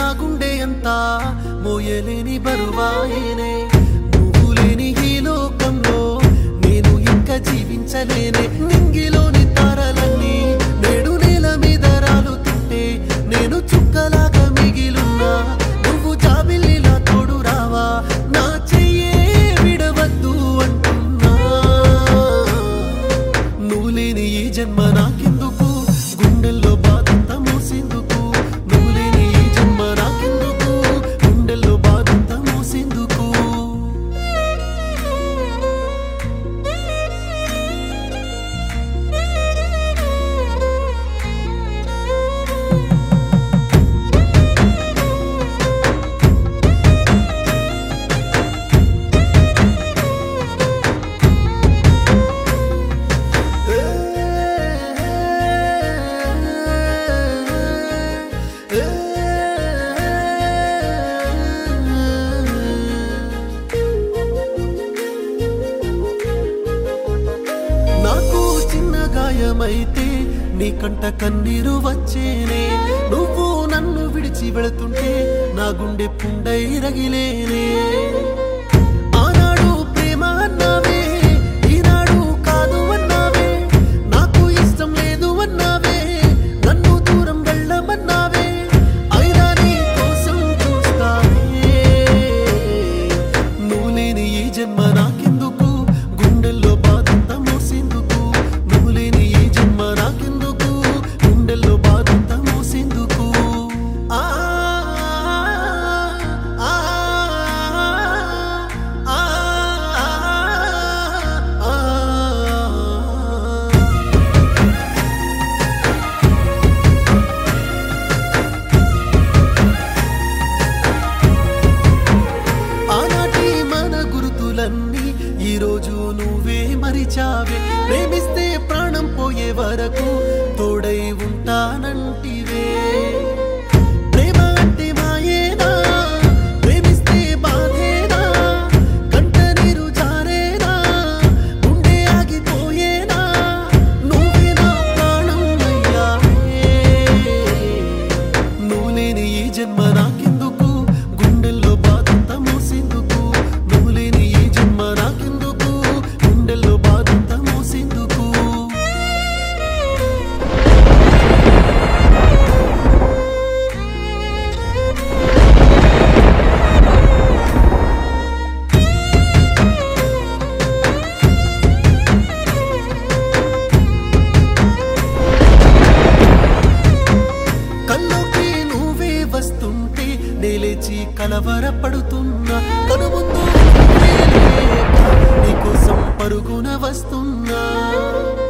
గుండె అంతా మోయలేని బరువాయేనే నువ్వు లేని ఈ లోకంలో నేను ఇంకా జీవించలేనే నింగిలోని తారలన్నీ నేడు నేల మీద రాలుతుంటే నేను చుక్కలాగా మిగిలున్నా నువ్వు జాబిల్లిలా తోడు రావా నా చెయ్యే విడవద్దు అంటున్నా నువ్వు లేని ఈ జన్మ నాకెందుకు గుండెల్లో బాధంతా మోసేందుకు నువ్వు లేని ఈ జన్మ నాకెందుకు గుండెల్లో బాధంతా మోసేందుకు నాకు చిన్న గాయమైతే నీ కంట కన్నీరు వచ్చేనే నువ్వు నన్ను విడిచి వెళుతుంటే నా గుండె పుండై రగిలేనే ఆనాడు ప్రేమ అన్నావే ఈనాడు కాదు అన్నావే నాకు ఇష్టం లేదు అన్నావే నన్ను దూరం వెళ్ళమన్నావే అయినా నీ కోసం చూస్తావే నువ్వు లేని ఈ జన్మ నాకెందుకు గుండెల్లో బాధంతా మోసేందుకు నువ్వు లేని ఈ జన్మ నాకెందుకు గుండెల్లో బాధంతా మోసేందుకు ఆ ఆ ఆ ఆనాటి మన గుర్తులన్నీ ఈరోజు నువ్వే మరిచావే ప్రేమిస్తే ప్రాణం పోయే వరకు తోడై ఉంటానంటివే ప్రేమ అంటే మాయేనా ప్రేమిస్తే బాధేనా కంట నీరు జారేనా గుండె ఆగిపోయేనా నువ్వే నా ప్రాణం అయ్యావే నువ్వు లేని ఈ జన్మ నాకెందుకు గుండెల్లో బాధంతా మోసేందుకు నువ్వు లేని ఈ జన్మ నాకెందుకు గుండెల్లో బాధంతా మోసేందుకు కల్లోకి నువ్వే వస్తుంటే నేలేచి కలవరపడుతున్నా కనుముందు నీకోసం పరుగున వస్తున్నా